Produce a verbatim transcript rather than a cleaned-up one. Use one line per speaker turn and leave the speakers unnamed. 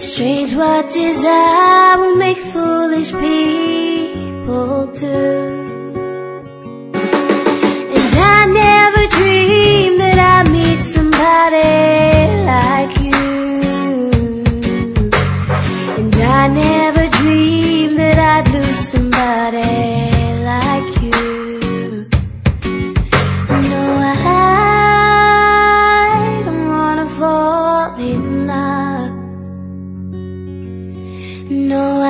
Strange what desire will make foolish people do. And I never dreamed that I'd meet somebody like you. And I never dreamed that I'd lose somebody like you. No, I don't wanna fall in love. No,